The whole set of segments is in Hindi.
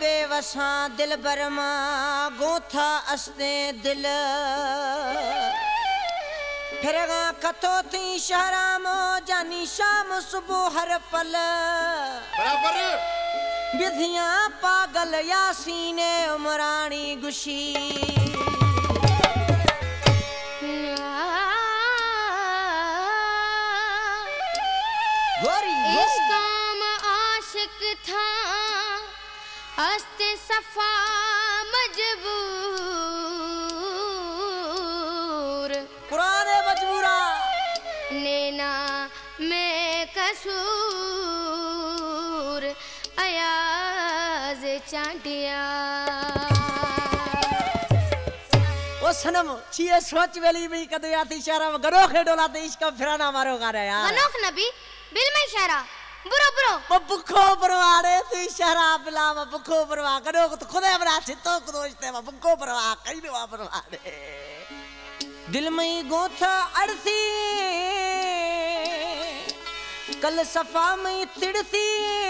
बेवसा दिल बरमा गोथा अस्ते दिल फिर कथो थी शहरामो जानी शाम सुबह हर पल बराबर विधियां पागल यासीने उमरानी गुशी गोरी इस काम आशिक था हस्ते सफा मजबूर पुराने मजबूरा नैना में कसूर अयाज चांटिया ओ सनम छिए सोच वेली में कदे आती शहरा में गरो खेडोला ते इश्क फिराना मारो गा रे यार गनोख नबी बिल में इशारा बुरो बुरो वो बुखो परवाड़े तू इशारा बिला में बुखो परवा गरो तो खुदे बरा चितो को दोस्ते में बुखो परवा कई नो परवाड़े दिल में गोथा अड़सी कल सफा में तिड़सी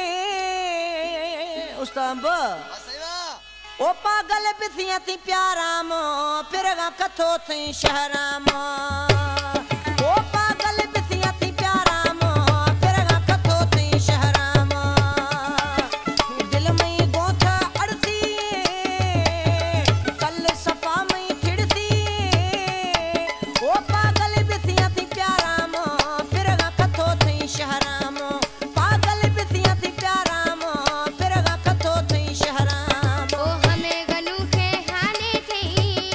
उस्तांब ओ पागल बिथियां थी प्यारा मो फिर कथो थी शहरा मो ओ पागल बिथियां थी प्यारा मो फिर कथो थी शहरा मो दिल में गोथा अड़सी कल सफा में थिड़सी ओ पागल बिथियां थी प्यारा मो फिर कथो थी शहरा मो पागल बिथियां थी प्यारा मो फिर कथो थी शहरा ओ हमें गनू के खाने थी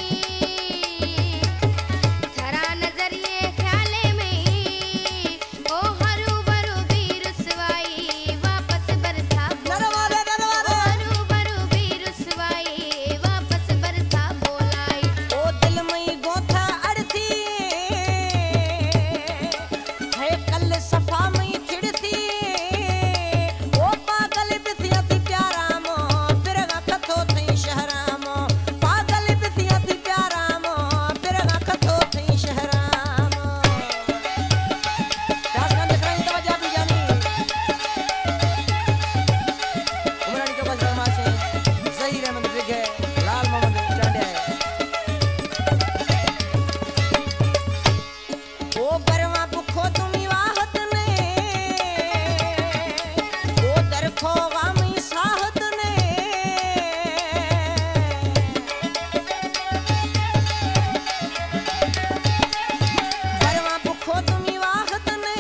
थरा नजरिए ख्याले में ओ हरू भरू भी रुसवाई वापस बरसा नरवाले हरू भरू भी रुसवाई वापस बरसा बोलाई ओ दिल में गोथा अड़सी है कल सफा में थिड़सी ओ पागल बिथियां थी प्यारा मो फिर कथो थी शहरा मो पागल बिथियां थी प्यारा मो फिर कथो थी शहरा मो राज गान देख रही तवज्जो भी जानी उमरानी के पास मासे जहीर अहमद रिगे लाल मोहम्मद चांडे ओ बरवा बुखो तुमी वाहत ने ओ दरखो गामी साहत ने बरवा बुखो तुमी वाहत ने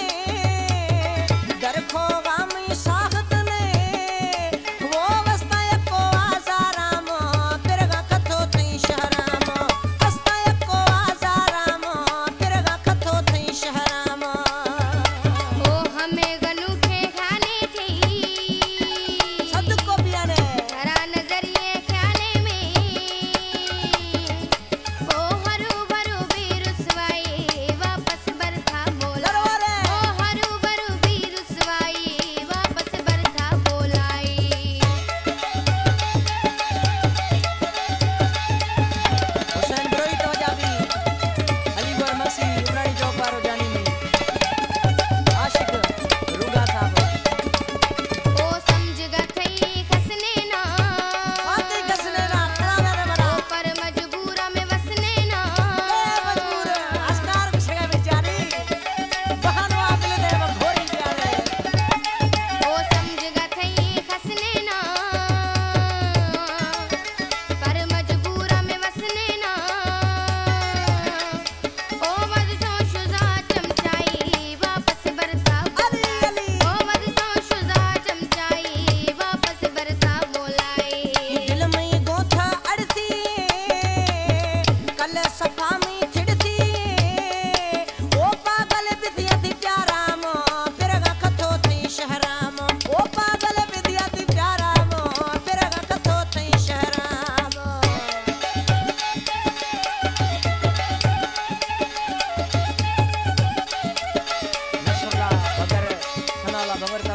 दरखो गामी साहत ने वो वस्ता को आजाराम फिर कथो थी शहराम वस्ता को आजाराम फिर कथो थी शहराम ओ हमें गनू के खाने थी सद को बियाने थरा नजरिए ख्याले में ओ हरू भरू भी रुसवाई वापस बरसा बोला नरवाले ओ हरू भरू भी रुसवाई वापस बरसा बोलाई हुसैन ब्रोई तो जाबी अलीगढ़ मसी उमरानी चौक पारो जानी में आशिक रुगा साहब ओ समझ गई खसने ना आते कसने ना खड़ा रे बड़ा ओ पर मजबूरा में वसने ना मजबूर अस्कार विषय में जानी बहन वागले दे घोड़ी प्यारे ओ समझ गई खसने ना पर मजबूरा में वसने ना ओ मदसों शुजा चमचाई वापस बरसा अली अली ओ मदसों शुजा चमचाई वापस बरसा बोलाई दिल में गोथा अड़सी कल सफा में थिड़सी ओ पागल बिथिया थी प्यारा मो फिर कथो थी शहरा मो ओ पागल बिथिया थी प्यारा मो फिर कथो थी शहरा मो नसरुल्लाह बगर सनाला बगर